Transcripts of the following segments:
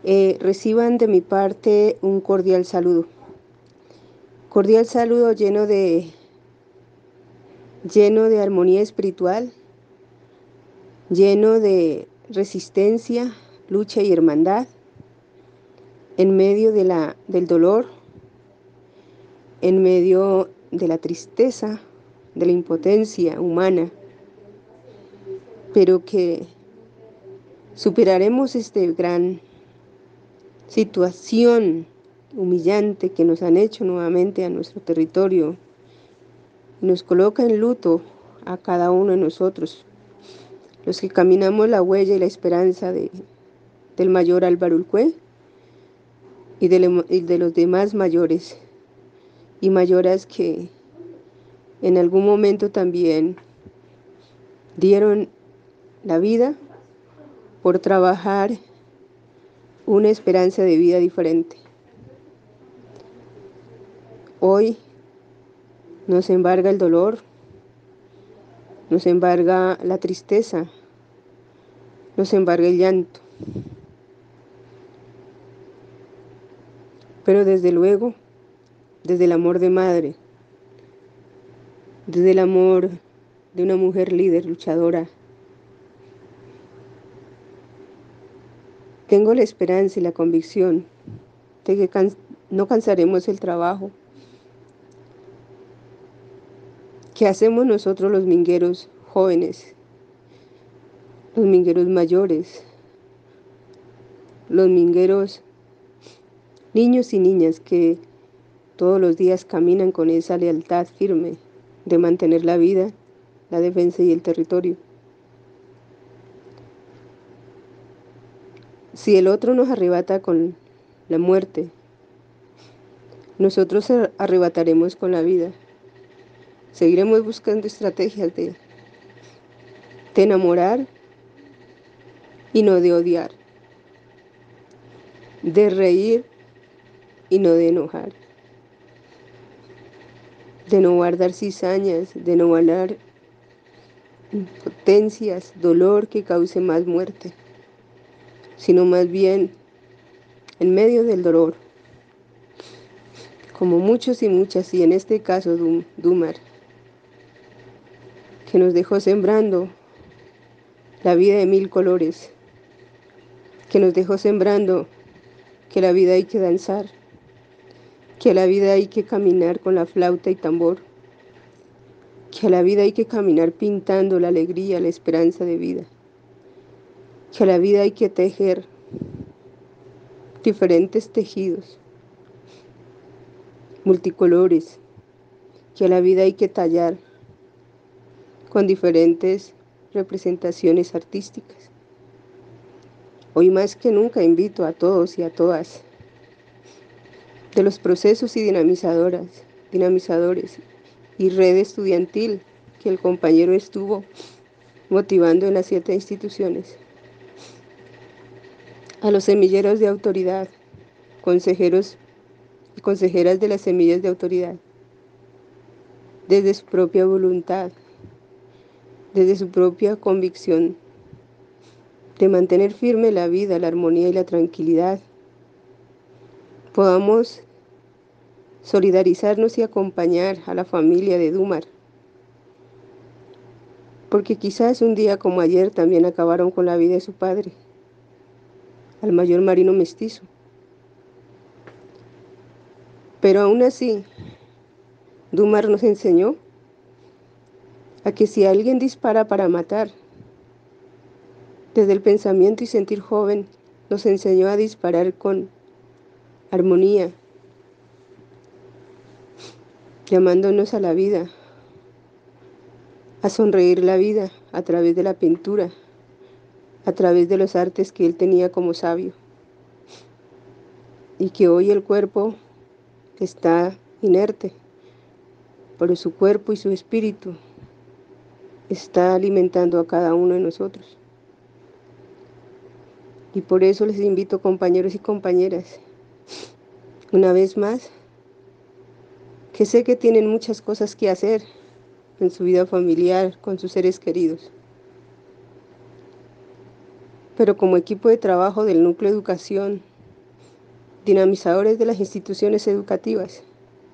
Reciban de mi parte un cordial saludo. Cordial saludo lleno de armonía espiritual, lleno de resistencia, lucha y hermandad, en medio del dolor, en medio de la tristeza, de la impotencia humana, pero que superaremos esta gran situación humillante que nos han hecho nuevamente a nuestro territorio. Nos coloca en luto a cada uno de nosotros, los que caminamos la huella y la esperanza del mayor Álvaro Ulcué y de los demás mayores y mayoras que en algún momento también dieron la vida por trabajar una esperanza de vida diferente. Hoy nos embarga el dolor, nos embarga la tristeza, nos embarga el llanto. Pero desde luego, desde el amor de madre, desde el amor de una mujer líder, luchadora, tengo la esperanza y la convicción de que no cansaremos el trabajo que hacemos nosotros los mingueros jóvenes, los mingueros mayores, los mingueros niños y niñas que todos los días caminan con esa lealtad firme de mantener la vida, la defensa y el territorio. Si el otro nos arrebata con la muerte, nosotros arrebataremos con la vida. Seguiremos buscando estrategias de enamorar y no de odiar, de reír y no de enojar, de no guardar cizañas, de no guardar impotencias, dolor que cause más muerte, sino más bien en medio del dolor, como muchos y muchas, y en este caso Dumar, que nos dejó sembrando la vida de 1000 colores, que nos dejó sembrando que la vida hay que danzar, que a la vida hay que caminar con la flauta y tambor, que a la vida hay que caminar pintando la alegría, la esperanza de vida, que a la vida hay que tejer diferentes tejidos, multicolores, que a la vida hay que tallar con diferentes representaciones artísticas. Hoy más que nunca invito a todos y a todas de los procesos y dinamizadores y red estudiantil que el compañero estuvo motivando en las 7 instituciones, a los semilleros de autoridad, consejeros y consejeras de las semillas de autoridad, desde su propia voluntad, desde su propia convicción de mantener firme la vida, la armonía y la tranquilidad, podamos solidarizarnos y acompañar a la familia de Dumar, porque quizás un día como ayer también acabaron con la vida de su padre, al mayor Marino Mestizo. Pero aún así, Dumar nos enseñó a que si alguien dispara para matar, desde el pensamiento y sentir joven, nos enseñó a disparar con armonía, llamándonos a la vida, a sonreír la vida a través de la pintura, a través de los artes que él tenía como sabio, y que hoy el cuerpo está inerte, pero su cuerpo y su espíritu está alimentando a cada uno de nosotros. Y por eso les invito, compañeros y compañeras, una vez más, que sé que tienen muchas cosas que hacer en su vida familiar, con sus seres queridos, pero como equipo de trabajo del Núcleo de Educación dinamizadores de las instituciones educativas,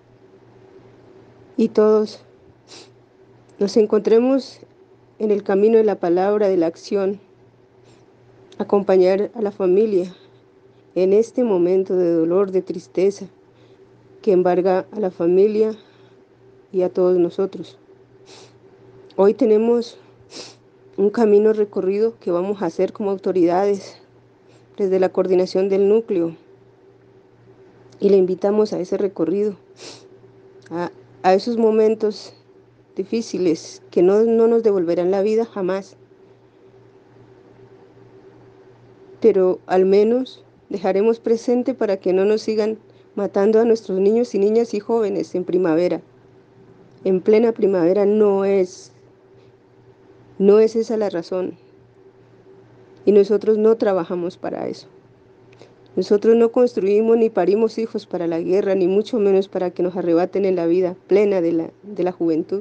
y todos nos encontremos en el camino de la palabra, de la acción, acompañar a la familia en este momento de dolor, de tristeza que embarga a la familia y a todos nosotros. Hoy tenemos un camino recorrido que vamos a hacer como autoridades desde la coordinación del núcleo, y le invitamos a ese recorrido, a esos momentos difíciles que no nos devolverán la vida jamás, pero al menos dejaremos presente para que no nos sigan matando a nuestros niños y niñas y jóvenes en primavera. En plena primavera no es esa la razón, y nosotros no trabajamos para eso. Nosotros no construimos ni parimos hijos para la guerra, ni mucho menos para que nos arrebaten en la vida plena de la juventud.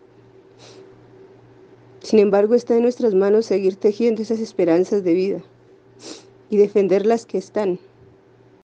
Sin embargo, está en nuestras manos seguir tejiendo esas esperanzas de vida y defender las que están.